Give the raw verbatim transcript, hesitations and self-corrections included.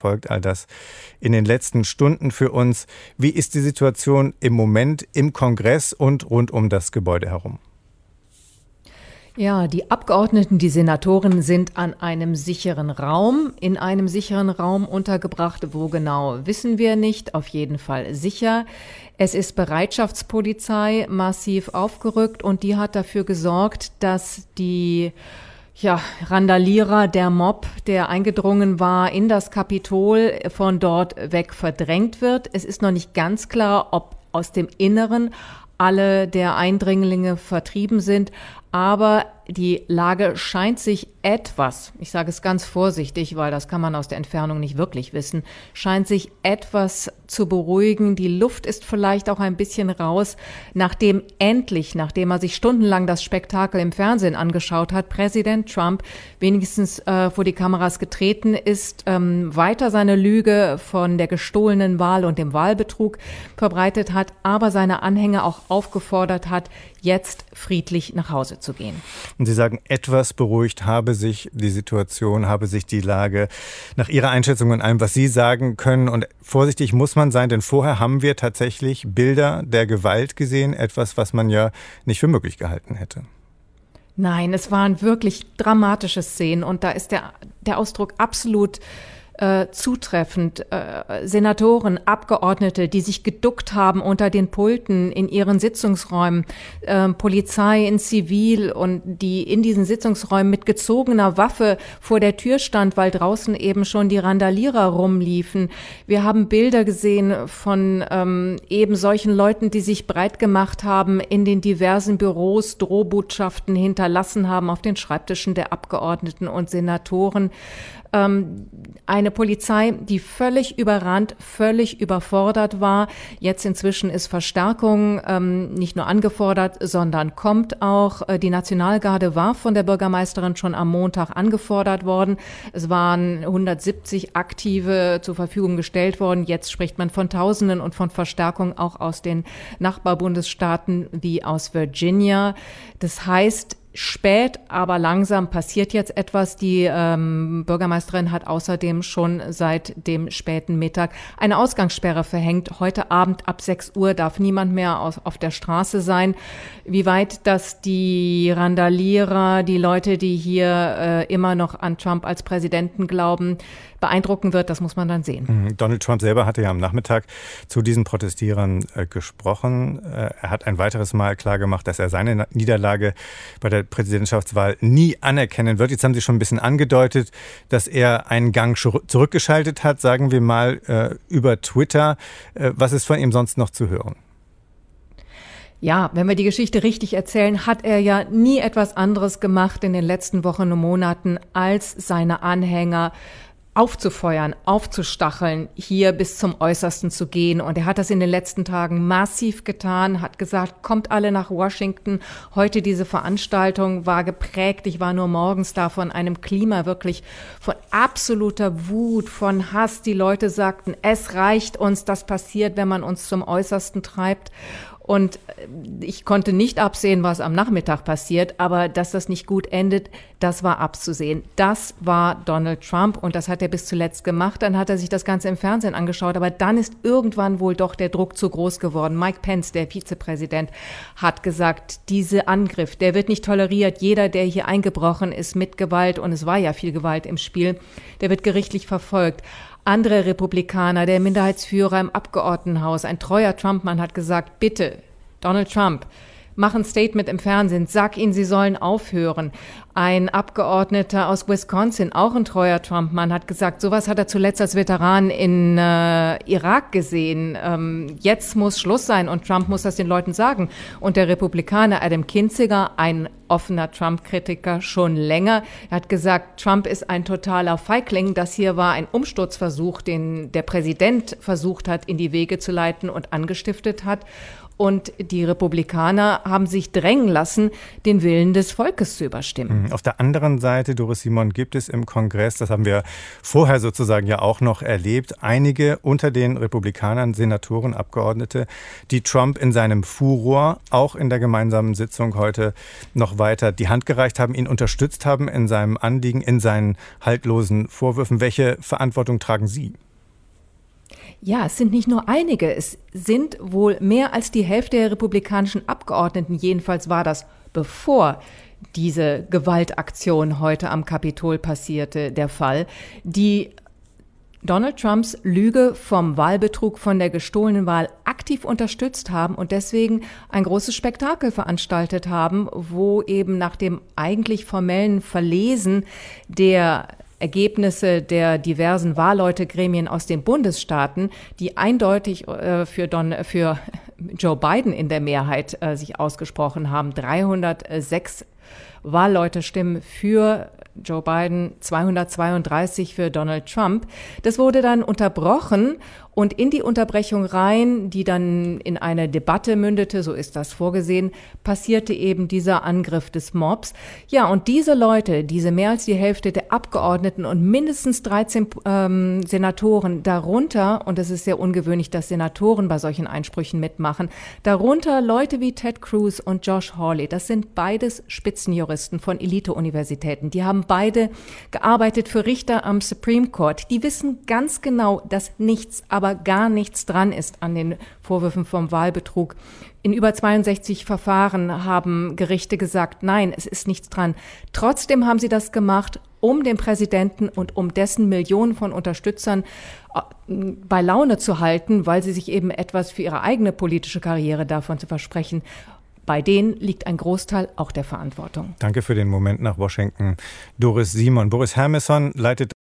verfolgt all das in den letzten Stunden für uns. Wie ist die Situation im Moment im Kongress und rund um das Gebäude herum? Ja, die Abgeordneten, die Senatoren sind an einem sicheren Raum, in einem sicheren Raum untergebracht. Wo genau, wissen wir nicht, auf jeden Fall sicher. Es ist Bereitschaftspolizei massiv aufgerückt und die hat dafür gesorgt, dass die ja, Randalierer, der Mob, der eingedrungen war in das Kapitol, von dort weg verdrängt wird. Es ist noch nicht ganz klar, ob aus dem Inneren alle der Eindringlinge vertrieben sind, aber die Lage scheint sich etwas, ich sage es ganz vorsichtig, weil das kann man aus der Entfernung nicht wirklich wissen, scheint sich etwas zu beruhigen. Die Luft ist vielleicht auch ein bisschen raus, nachdem endlich, nachdem er sich stundenlang das Spektakel im Fernsehen angeschaut hat, Präsident Trump wenigstens äh, vor die Kameras getreten ist, ähm, weiter seine Lüge von der gestohlenen Wahl und dem Wahlbetrug verbreitet hat, aber seine Anhänger auch aufgefordert hat, jetzt friedlich nach Hause zu gehen. Und Sie sagen, etwas beruhigt habe sich die Situation, habe sich die Lage nach Ihrer Einschätzung und allem, was Sie sagen können. Und vorsichtig muss man sein, denn vorher haben wir tatsächlich Bilder der Gewalt gesehen, etwas, was man ja nicht für möglich gehalten hätte. Nein, es waren wirklich dramatische Szenen und da ist der, der Ausdruck absolut Äh, zutreffend. Äh, Senatoren, Abgeordnete, die sich geduckt haben unter den Pulten in ihren Sitzungsräumen, äh, Polizei in Zivil und die in diesen Sitzungsräumen mit gezogener Waffe vor der Tür stand, weil draußen eben schon die Randalierer rumliefen. Wir haben Bilder gesehen von ähm, eben solchen Leuten, die sich breit gemacht haben, in den diversen Büros Drohbotschaften hinterlassen haben auf den Schreibtischen der Abgeordneten und Senatoren. Eine Polizei, die völlig überrannt, völlig überfordert war. Jetzt inzwischen ist Verstärkung ähm, nicht nur angefordert, sondern kommt auch. Die Nationalgarde war von der Bürgermeisterin schon am Montag angefordert worden. Es waren hundertsiebzig Aktive zur Verfügung gestellt worden. Jetzt spricht man von Tausenden und von Verstärkung auch aus den Nachbarbundesstaaten wie aus Virginia. Das heißt, spät, aber langsam passiert jetzt etwas. Die ähm, Bürgermeisterin hat außerdem schon seit dem späten Mittag eine Ausgangssperre verhängt. Heute Abend ab sechs Uhr darf niemand mehr aus, auf der Straße sein. Wie weit das die Randalierer, die Leute, die hier äh, immer noch an Trump als Präsidenten glauben, beeindrucken wird, das muss man dann sehen. Donald Trump selber hatte ja am Nachmittag zu diesen Protestierern äh, gesprochen. Äh, er hat ein weiteres Mal klargemacht, dass er seine Niederlage bei der Präsidentschaftswahl nie anerkennen wird. Jetzt haben Sie schon ein bisschen angedeutet, dass er einen Gang zurückgeschaltet hat, sagen wir mal, äh, über Twitter. Äh, was ist von ihm sonst noch zu hören? Ja, wenn wir die Geschichte richtig erzählen, hat er ja nie etwas anderes gemacht in den letzten Wochen und Monaten, als seine Anhänger aufzufeuern, aufzustacheln, hier bis zum Äußersten zu gehen. Und er hat das in den letzten Tagen massiv getan, hat gesagt, kommt alle nach Washington. Heute diese Veranstaltung war geprägt, ich war nur morgens da, von einem Klima wirklich von absoluter Wut, von Hass. Die Leute sagten, es reicht uns, das passiert, wenn man uns zum Äußersten treibt. Und ich konnte nicht absehen, was am Nachmittag passiert, aber dass das nicht gut endet, das war abzusehen. Das war Donald Trump und das hat er bis zuletzt gemacht. Dann hat er sich das Ganze im Fernsehen angeschaut, aber dann ist irgendwann wohl doch der Druck zu groß geworden. Mike Pence, der Vizepräsident, hat gesagt, dieser Angriff, der wird nicht toleriert. Jeder, der hier eingebrochen ist mit Gewalt, und es war ja viel Gewalt im Spiel, der wird gerichtlich verfolgt. Andere Republikaner, der Minderheitsführer im Abgeordnetenhaus, ein treuer Trump-Mann, hat gesagt, bitte, Donald Trump, mach ein Statement im Fernsehen, sag ihnen, sie sollen aufhören. Ein Abgeordneter aus Wisconsin, auch ein treuer Trump-Mann, hat gesagt, sowas hat er zuletzt als Veteran in äh, Irak gesehen. Ähm, jetzt muss Schluss sein und Trump muss das den Leuten sagen. Und der Republikaner Adam Kinzinger, ein offener Trump-Kritiker schon länger, hat gesagt, Trump ist ein totaler Feigling. Das hier war ein Umsturzversuch, den der Präsident versucht hat, in die Wege zu leiten und angestiftet hat. Und die Republikaner haben sich drängen lassen, den Willen des Volkes zu überstimmen. Auf der anderen Seite, Doris Simon, gibt es im Kongress, das haben wir vorher sozusagen ja auch noch erlebt, einige unter den Republikanern, Senatoren, Abgeordnete, die Trump in seinem Furor auch in der gemeinsamen Sitzung heute noch weiter die Hand gereicht haben, ihn unterstützt haben in seinem Anliegen, in seinen haltlosen Vorwürfen. Welche Verantwortung tragen Sie? Ja, es sind nicht nur einige, es sind wohl mehr als die Hälfte der republikanischen Abgeordneten, jedenfalls war das bevor diese Gewaltaktion heute am Kapitol passierte, der Fall, die Donald Trumps Lüge vom Wahlbetrug, von der gestohlenen Wahl aktiv unterstützt haben und deswegen ein großes Spektakel veranstaltet haben, wo eben nach dem eigentlich formellen Verlesen der Ergebnisse der diversen Wahlleutegremien aus den Bundesstaaten, die eindeutig äh, für, Don, für Joe Biden in der Mehrheit äh, sich ausgesprochen haben. dreihundertsechs Wahlleute-Stimmen für Joe Biden, zweihundertzweiunddreißig für Donald Trump. Das wurde dann unterbrochen und in die Unterbrechung rein, die dann in eine Debatte mündete, so ist das vorgesehen, passierte eben dieser Angriff des Mobs. Ja, und diese Leute, diese mehr als die Hälfte der Abgeordneten und mindestens dreizehn ähm, Senatoren darunter, und es ist sehr ungewöhnlich, dass Senatoren bei solchen Einsprüchen mitmachen, darunter Leute wie Ted Cruz und Josh Hawley, das sind beides Spitzenjuristen von Elite-Universitäten. Die haben beide gearbeitet für Richter am Supreme Court. Die wissen ganz genau, dass nichts, aber gar nichts dran ist an den Vorwürfen vom Wahlbetrug. In über zweiundsechzig Verfahren haben Gerichte gesagt, nein, es ist nichts dran. Trotzdem haben sie das gemacht, um den Präsidenten und um dessen Millionen von Unterstützern bei Laune zu halten, weil sie sich eben etwas für ihre eigene politische Karriere davon zu versprechen. Bei denen liegt ein Großteil auch der Verantwortung. Danke für den Moment nach Washington, Doris Simon. Boris Hermisson leitet